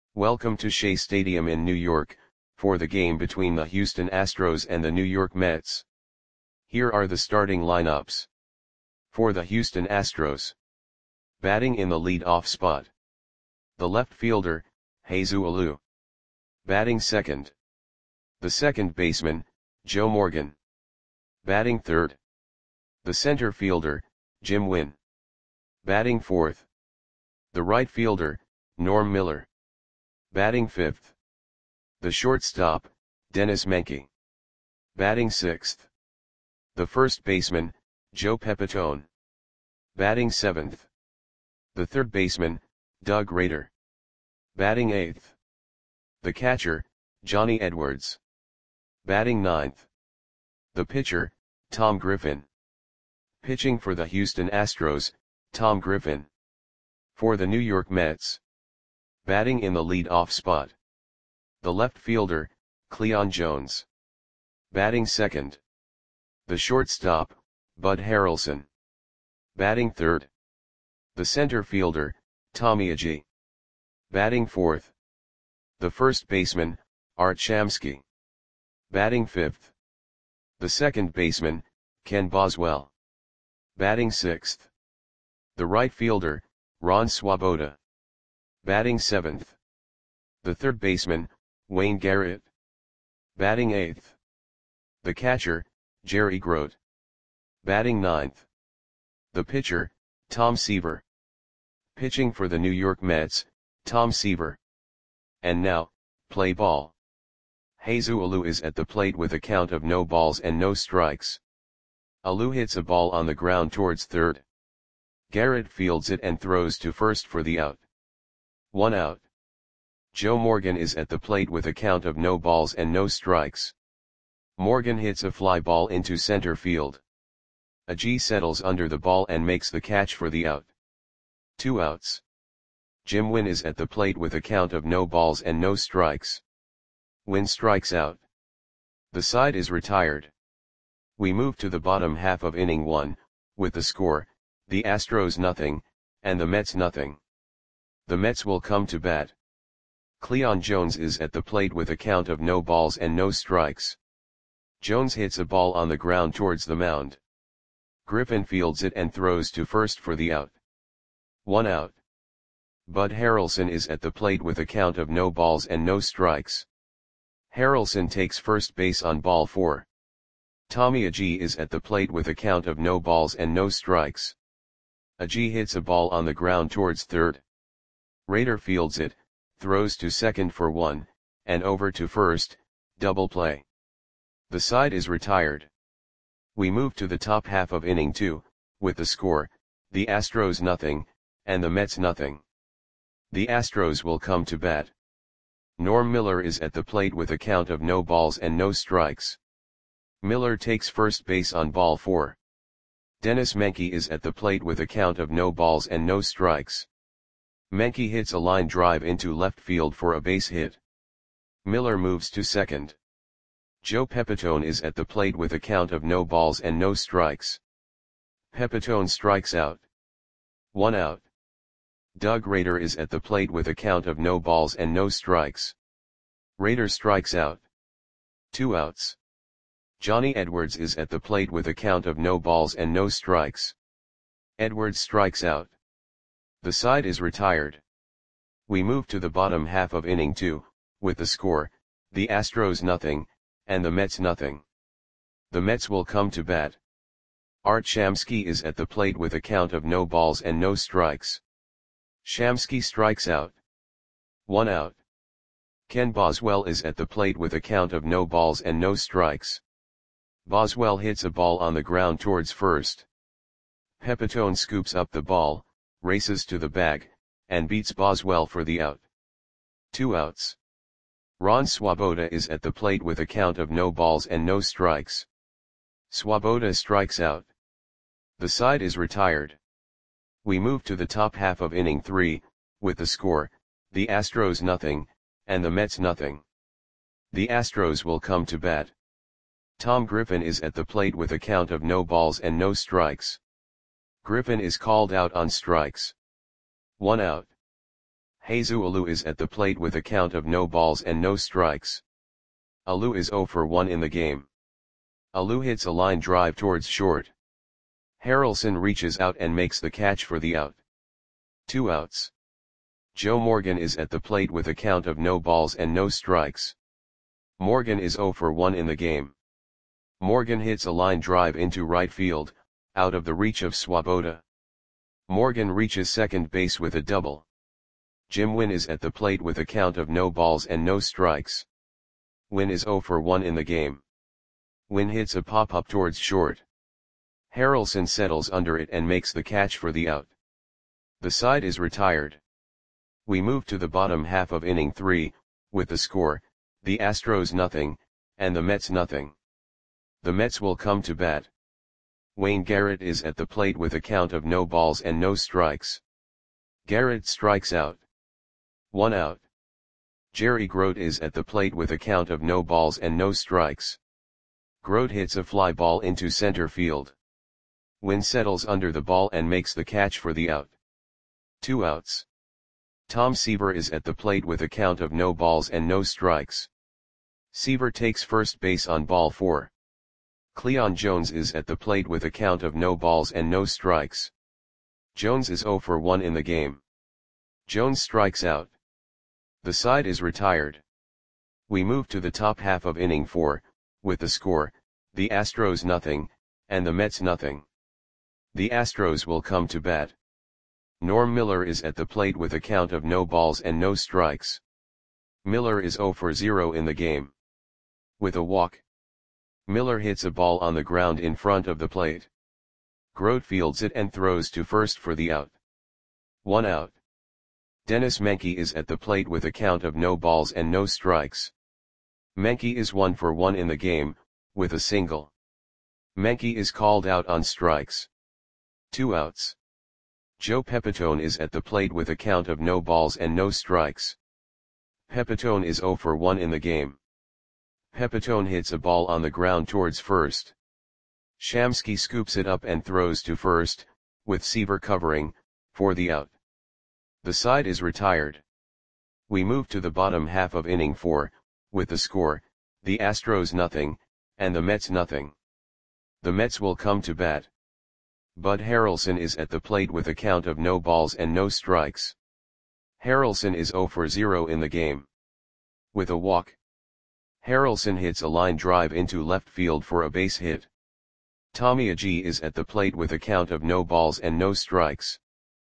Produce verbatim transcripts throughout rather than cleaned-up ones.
Welcome to Shea Stadium in New York, for the game between the Houston Astros and the New York Mets. Here are the starting lineups. For the Houston Astros. Batting in the lead-off spot. The left fielder, Jesus Alou. Batting second. The second baseman, Joe Morgan. Batting third. The center fielder, Jim Wynn. Batting fourth. The right fielder, Norm Miller. Batting fifth. The shortstop, Dennis Menke. Batting sixth. The first baseman, Joe Pepitone. Batting seventh. The third baseman, Doug Rader. Batting eighth. The catcher, Johnny Edwards. Batting ninth. The pitcher, Tom Griffin. Pitching for the Houston Astros, Tom Griffin. For the New York Mets. Batting in the lead-off spot. The left fielder, Cleon Jones. Batting second. The shortstop, Bud Harrelson. Batting third. The center fielder, Tommy Agee. Batting fourth. The first baseman, Art Shamsky. Batting fifth. The second baseman, Ken Boswell. Batting sixth. The right fielder, Ron Swoboda. Batting seventh. The third baseman, Wayne Garrett. Batting eighth. The catcher, Jerry Grote. Batting ninth. The pitcher, Tom Seaver. Pitching for the New York Mets, Tom Seaver. And now, play ball. Jesus Alou is at the plate with a count of no balls and no strikes. Alou hits a ball on the ground towards third. Garrett fields it and throws to first for the out. One out. Joe Morgan is at the plate with a count of no balls and no strikes. Morgan hits a fly ball into center field. Agee settles under the ball and makes the catch for the out. Two outs. Jim Wynn is at the plate with a count of no balls and no strikes. Wynn strikes out. The side is retired. We move to the bottom half of inning one, with the score, the Astros nothing, and the Mets nothing. The Mets will come to bat. Cleon Jones is at the plate with a count of no balls and no strikes. Jones hits a ball on the ground towards the mound. Griffin fields it and throws to first for the out. One out. Bud Harrelson is at the plate with a count of no balls and no strikes. Harrelson takes first base on ball four. Tommy Agee is at the plate with a count of no balls and no strikes. Agee hits a ball on the ground towards third. Rader fields it, throws to second for one, and over to first, double play. The side is retired. We move to the top half of inning two, with the score, the Astros nothing, and the Mets nothing. The Astros will come to bat. Norm Miller is at the plate with a count of no balls and no strikes. Miller takes first base on ball four. Dennis Menke is at the plate with a count of no balls and no strikes. Menke hits a line drive into left field for a base hit. Miller moves to second. Joe Pepitone is at the plate with a count of no balls and no strikes. Pepitone strikes out. One out. Doug Rader is at the plate with a count of no balls and no strikes. Rader strikes out. Two outs. Johnny Edwards is at the plate with a count of no balls and no strikes. Edwards strikes out. The side is retired. We move to the bottom half of inning two, with the score, the Astros nothing, and the Mets nothing. The Mets will come to bat. Art Shamsky is at the plate with a count of no balls and no strikes. Shamsky strikes out. One out. Ken Boswell is at the plate with a count of no balls and no strikes. Boswell hits a ball on the ground towards first. Pepitone scoops up the ball, races to the bag, and beats Boswell for the out. Two outs. Ron Swoboda is at the plate with a count of no balls and no strikes. Swoboda strikes out. The side is retired. We move to the top half of inning three, with the score, the Astros nothing, and the Mets nothing. The Astros will come to bat. Tom Griffin is at the plate with a count of no balls and no strikes. Griffin is called out on strikes. One out. Jesus Alou is at the plate with a count of no balls and no strikes. Alou is zero for one in the game. Alou hits a line drive towards short. Harrelson reaches out and makes the catch for the out. Two outs. Joe Morgan is at the plate with a count of no balls and no strikes. Morgan is zero for one in the game. Morgan hits a line drive into right field, out of the reach of Swoboda. Morgan reaches second base with a double. Jim Wynn is at the plate with a count of no balls and no strikes. Wynn is zero for one in the game. Wynn hits a pop-up towards short. Harrelson settles under it and makes the catch for the out. The side is retired. We move to the bottom half of inning three, with the score, the Astros nothing, and the Mets nothing. The Mets will come to bat. Wayne Garrett is at the plate with a count of no balls and no strikes. Garrett strikes out. One out. Jerry Grote is at the plate with a count of no balls and no strikes. Grote hits a fly ball into center field. Wynn settles under the ball and makes the catch for the out. Two outs. Tom Seaver is at the plate with a count of no balls and no strikes. Seaver takes first base on ball four. Cleon Jones is at the plate with a count of no balls and no strikes. Jones is zero for one in the game. Jones strikes out. The side is retired. We move to the top half of inning four, with the score, the Astros nothing, and the Mets nothing. The Astros will come to bat. Norm Miller is at the plate with a count of no balls and no strikes. Miller is zero for zero in the game. With a walk. Miller hits a ball on the ground in front of the plate. Grote fields it and throws to first for the out. One out. Dennis Menke is at the plate with a count of no balls and no strikes. Menke is one for one in the game, with a single. Menke is called out on strikes. Two outs. Joe Pepitone is at the plate with a count of no balls and no strikes. Pepitone is zero for one in the game. Pepitone hits a ball on the ground towards first. Shamsky scoops it up and throws to first, with Seaver covering, for the out. The side is retired. We move to the bottom half of inning four, with the score, the Astros nothing, and the Mets nothing. The Mets will come to bat. Bud Harrelson is at the plate with a count of no balls and no strikes. Harrelson is zero for zero in the game. With a walk. Harrelson hits a line drive into left field for a base hit. Tommy Agee is at the plate with a count of no balls and no strikes.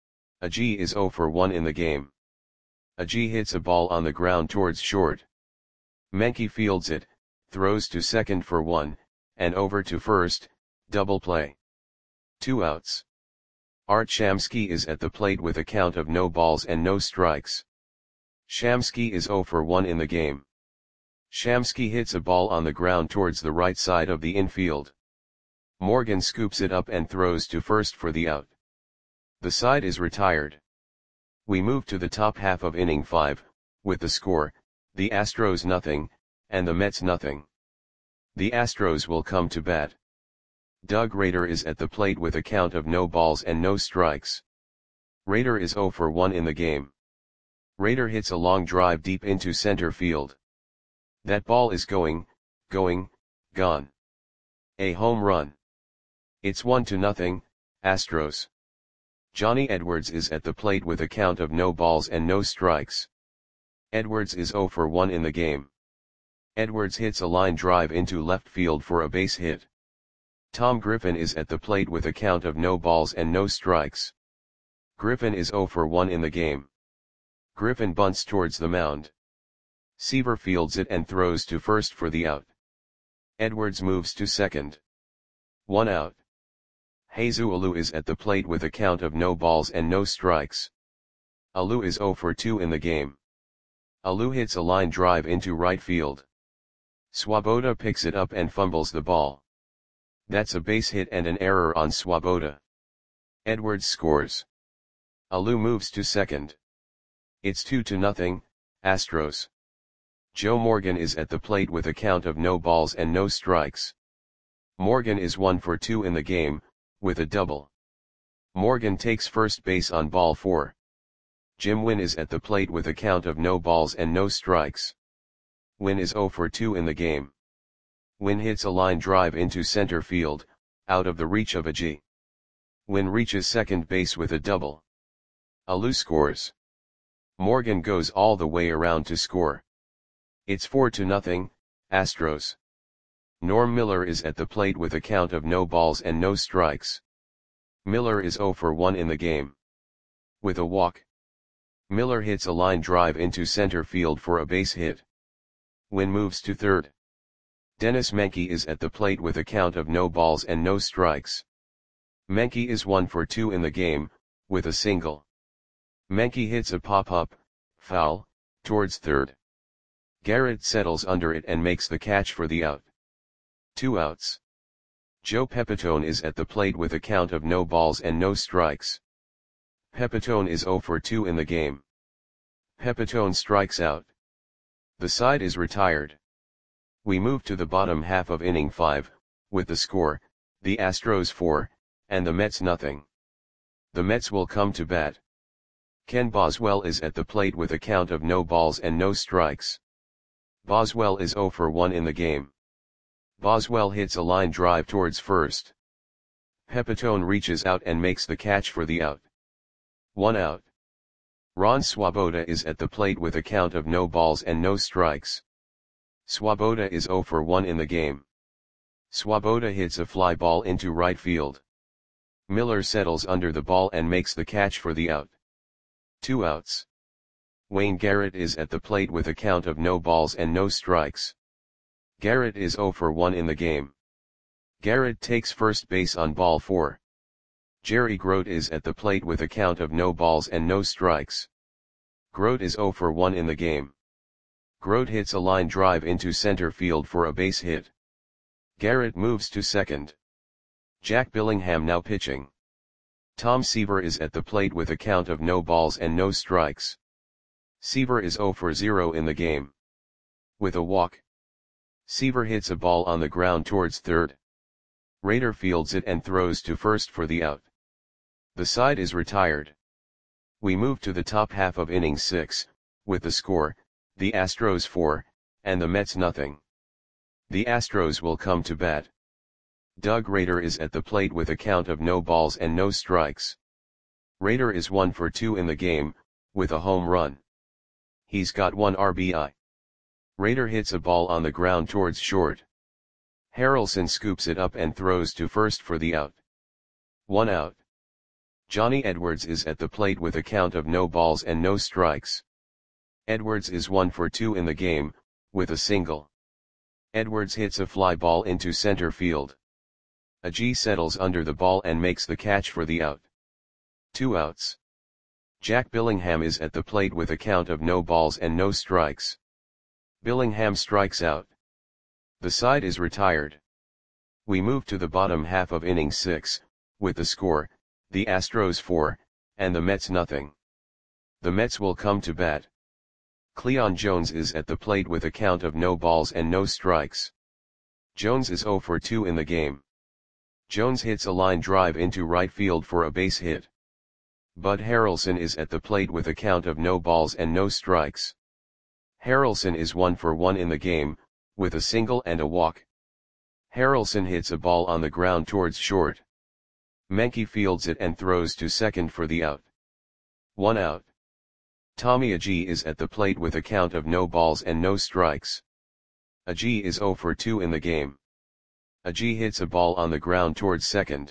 Agee is zero for one in the game. Agee hits a ball on the ground towards short. Menke fields it, throws to second for one, and over to first, double play. Two outs. Art Shamsky is at the plate with a count of no balls and no strikes. Shamsky is zero for one in the game. Shamsky hits a ball on the ground towards the right side of the infield. Morgan scoops it up and throws to first for the out. The side is retired. We move to the top half of inning five, with the score, the Astros nothing, and the Mets nothing. The Astros will come to bat. Doug Rader is at the plate with a count of no balls and no strikes. Rader is zero for one in the game. Rader hits a long drive deep into center field. That ball is going, going, gone. A home run. It's one to nothing, Astros. Johnny Edwards is at the plate with a count of no balls and no strikes. Edwards is zero for one in the game. Edwards hits a line drive into left field for a base hit. Tom Griffin is at the plate with a count of no balls and no strikes. Griffin is zero for one in the game. Griffin bunts towards the mound. Seaver fields it and throws to first for the out. Edwards moves to second. One out. Jesus Alou is at the plate with a count of no balls and no strikes. Alou is zero for two in the game. Alou hits a line drive into right field. Swoboda picks it up and fumbles the ball. That's a base hit and an error on Swoboda. Edwards scores. Alou moves to second. It's two to nothing, Astros. Joe Morgan is at the plate with a count of no balls and no strikes. Morgan is one for two in the game, with a double. Morgan takes first base on ball four. Jim Wynn is at the plate with a count of no balls and no strikes. Wynn is zero for two in the game. Wynn hits a line drive into center field, out of the reach of Agee. Wynn reaches second base with a double. Alou scores. Morgan goes all the way around to score. It's four to nothing, Astros. Norm Miller is at the plate with a count of no balls and no strikes. Miller is zero for one in the game. With a walk, Miller hits a line drive into center field for a base hit. Wynn moves to third. Dennis Menke is at the plate with a count of no balls and no strikes. Menke is one for two in the game, with a single. Menke hits a pop-up, foul, towards third. Garrett settles under it and makes the catch for the out. Two outs. Joe Pepitone is at the plate with a count of no balls and no strikes. Pepitone is zero for two in the game. Pepitone strikes out. The side is retired. We move to the bottom half of inning five, with the score, the Astros four, and the Mets nothing. The Mets will come to bat. Ken Boswell is at the plate with a count of no balls and no strikes. Boswell is zero for one in the game. Boswell hits a line drive towards first. Pepitone reaches out and makes the catch for the out. One out. Ron Swoboda is at the plate with a count of no balls and no strikes. Swoboda is zero for one in the game. Swoboda hits a fly ball into right field. Miller settles under the ball and makes the catch for the out. Two outs. Wayne Garrett is at the plate with a count of no balls and no strikes. Garrett is zero for one in the game. Garrett takes first base on ball four. Jerry Grote is at the plate with a count of no balls and no strikes. Grote is zero for one in the game. Grote hits a line drive into center field for a base hit. Garrett moves to second. Jack Billingham now pitching. Tom Seaver is at the plate with a count of no balls and no strikes. Seaver is zero for zero in the game. With a walk, Seaver hits a ball on the ground towards third. Rader fields it and throws to first for the out. The side is retired. We move to the top half of inning six, with the score, the Astros four, and the Mets nothing. The Astros will come to bat. Doug Rader is at the plate with a count of no balls and no strikes. Rader is one for two in the game, with a home run. He's got one R B I. Rader hits a ball on the ground towards short. Harrelson scoops it up and throws to first for the out. One out. Johnny Edwards is at the plate with a count of no balls and no strikes. Edwards is one for two in the game, with a single. Edwards hits a fly ball into center field. Agee settles under the ball and makes the catch for the out. Two outs. Jack Billingham is at the plate with a count of no balls and no strikes. Billingham strikes out. The side is retired. We move to the bottom half of inning six, with the score, the Astros four, and the Mets nothing. The Mets will come to bat. Cleon Jones is at the plate with a count of no balls and no strikes. Jones is zero for two in the game. Jones hits a line drive into right field for a base hit. Bud Harrelson is at the plate with a count of no balls and no strikes. Harrelson is one for one in the game, with a single and a walk. Harrelson hits a ball on the ground towards short. Menke fields it and throws to second for the out. One out. Tommy Agee is at the plate with a count of no balls and no strikes. Agee is zero for two in the game. Agee hits a ball on the ground towards second.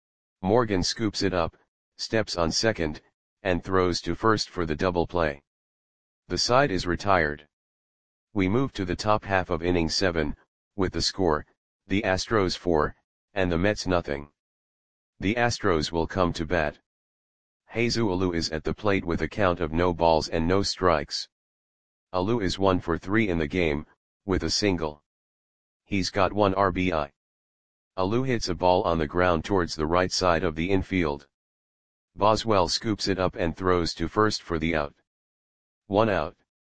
Morgan scoops it up, steps on second, and throws to first for the double play. The side is retired. We move to the top half of inning seven, with the score, the Astros four, and the Mets nothing. The Astros will come to bat. Jesus Alou is at the plate with a count of no balls and no strikes. Alou is one for three in the game, with a single. He's got one R B I. Alou hits a ball on the ground towards the right side of the infield. Boswell scoops it up and throws to first for the out. One out.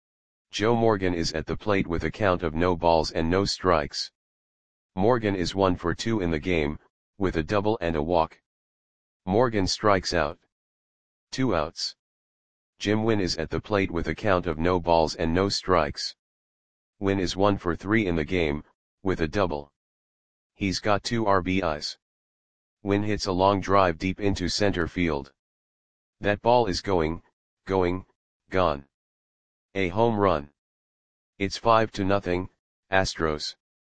Joe Morgan is at the plate with a count of no balls and no strikes. Morgan is one for two in the game, with a double and a walk. Morgan strikes out. Two outs. Jim Wynn is at the plate with a count of no balls and no strikes. Wynn is one for three in the game, with a double. He's got two R B Is. Wynn hits a long drive deep into center field. That ball is going, going, gone. A home run. It's five to nothing, Astros.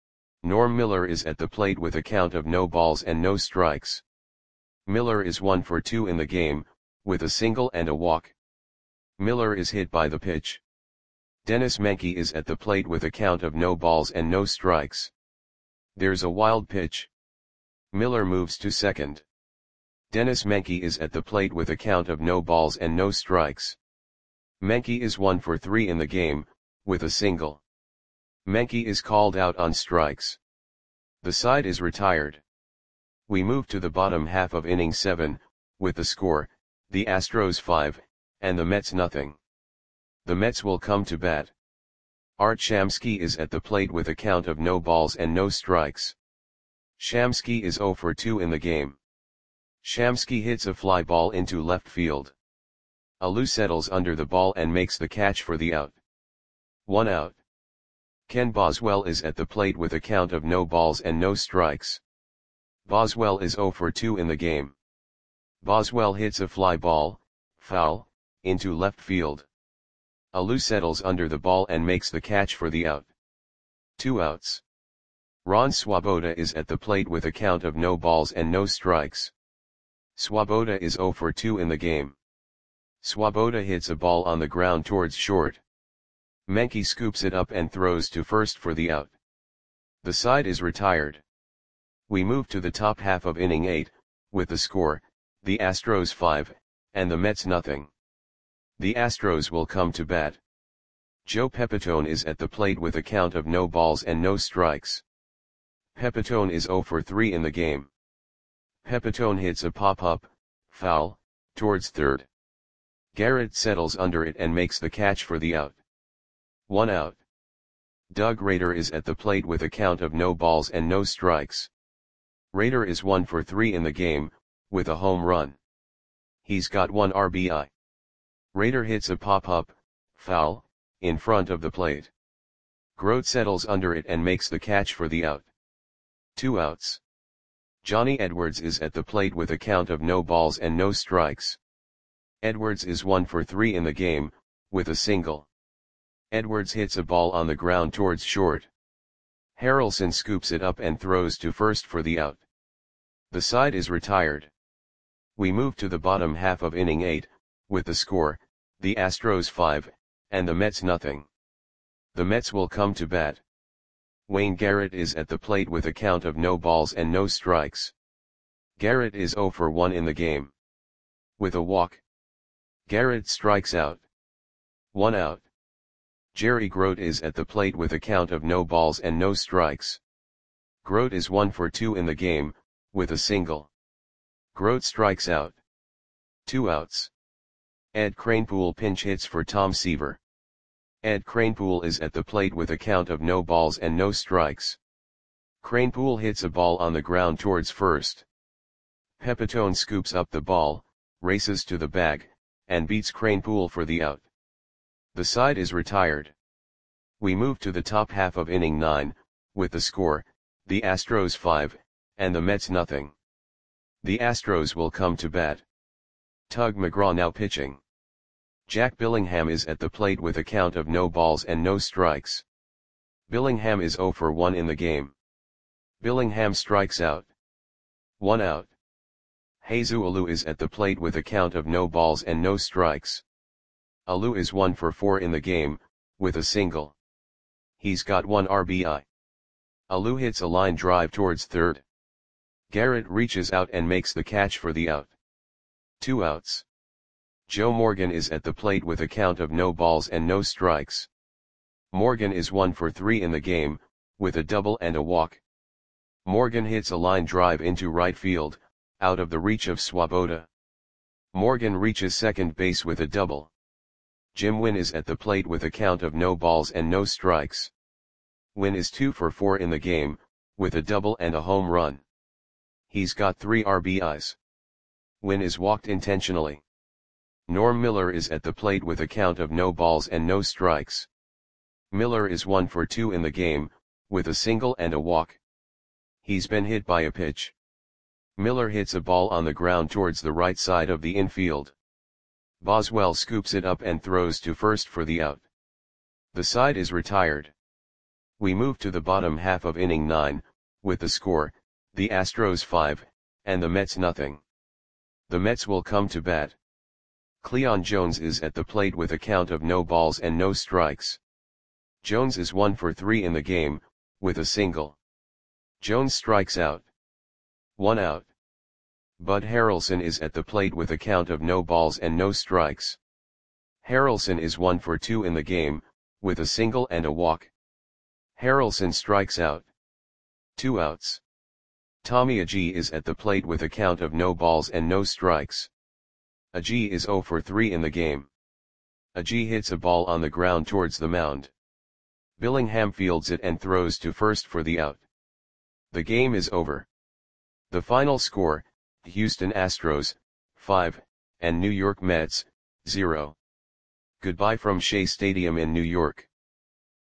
Norm Miller is at the plate with a count of no balls and no strikes. Miller is one for two in the game, with a single and a walk. Miller is hit by the pitch. Dennis Menke is at the plate with a count of no balls and no strikes. There's a wild pitch. Miller moves to second. Dennis Menke is at the plate with a count of no balls and no strikes. Menke is one for three in the game, with a single. Menke is called out on strikes. The side is retired. We move to the bottom half of inning seven, with the score, the Astros five, and the Mets nothing. The Mets will come to bat. Art Shamsky is at the plate with a count of no balls and no strikes. Shamsky is zero for two in the game. Shamsky hits a fly ball into left field. Alou settles under the ball and makes the catch for the out. One out. Ken Boswell is at the plate with a count of no balls and no strikes. Boswell is zero for two in the game. Boswell hits a fly ball, foul, into left field. Alou settles under the ball and makes the catch for the out. Two outs. Ron Swoboda is at the plate with a count of no balls and no strikes. Swoboda is zero for two in the game. Swoboda hits a ball on the ground towards short. Menke scoops it up and throws to first for the out. The side is retired. We move to the top half of inning eight, with the score, the Astros five, and the Mets nothing. The Astros will come to bat. Joe Pepitone is at the plate with a count of no balls and no strikes. Pepitone is zero for three in the game. Pepitone hits a pop-up, foul, towards third. Garrett settles under it and makes the catch for the out. One out. Doug Rader is at the plate with a count of no balls and no strikes. Rader is one for three in the game, with a home run. He's got one R B I. Rader hits a pop-up, foul, in front of the plate. Grote settles under it and makes the catch for the out. Two outs. Johnny Edwards is at the plate with a count of no balls and no strikes. Edwards is one for three in the game, with a single. Edwards hits a ball on the ground towards short. Harrelson scoops it up and throws to first for the out. The side is retired. We move to the bottom half of inning eight, with the score, the Astros five, and the Mets nothing. The Mets will come to bat. Wayne Garrett is at the plate with a count of no balls and no strikes. Garrett is zero for one in the game. With a walk. Garrett strikes out. One out. Jerry Grote is at the plate with a count of no balls and no strikes. Grote is one for two in the game, with a single. Grote strikes out. Two outs. Ed Kranepool pinch hits for Tom Seaver. Ed Kranepool is at the plate with a count of no balls and no strikes. Kranepool hits a ball on the ground towards first. Pepitone scoops up the ball, races to the bag, and beats Kranepool for the out. The side is retired. We move to the top half of inning nine, with the score, the Astros five, and the Mets nothing. The Astros will come to bat. Tug McGraw now pitching. Jack Billingham is at the plate with a count of no balls and no strikes. Billingham is zero for one in the game. Billingham strikes out. One out. Jesus Alou is at the plate with a count of no balls and no strikes. Alou is one for four in the game, with a single. He's got one R B I. Alou hits a line drive towards third. Garrett reaches out and makes the catch for the out. Two outs. Joe Morgan is at the plate with a count of no balls and no strikes. Morgan is one for three in the game, with a double and a walk. Morgan hits a line drive into right field, out of the reach of Swoboda. Morgan reaches second base with a double. Jim Wynn is at the plate with a count of no balls and no strikes. Wynn is two for four in the game, with a double and a home run. He's got three R B Is. Wynn is walked intentionally. Norm Miller is at the plate with a count of no balls and no strikes. Miller is one for two in the game, with a single and a walk. He's been hit by a pitch. Miller hits a ball on the ground towards the right side of the infield. Boswell scoops it up and throws to first for the out. The side is retired. We move to the bottom half of inning nine, with the score, the Astros five, and the Mets nothing. The Mets will come to bat. Cleon Jones is at the plate with a count of no balls and no strikes. Jones is one for three in the game, with a single. Jones strikes out. One out. Bud Harrelson is at the plate with a count of no balls and no strikes. Harrelson is one for two in the game, with a single and a walk. Harrelson strikes out. Two outs. Tommy Agee is at the plate with a count of no balls and no strikes. Agee is zero for three in the game. Agee hits a ball on the ground towards the mound. Billingham fields it and throws to first for the out. The game is over. The final score, Houston Astros, five, and New York Mets, zero. Goodbye from Shea Stadium in New York.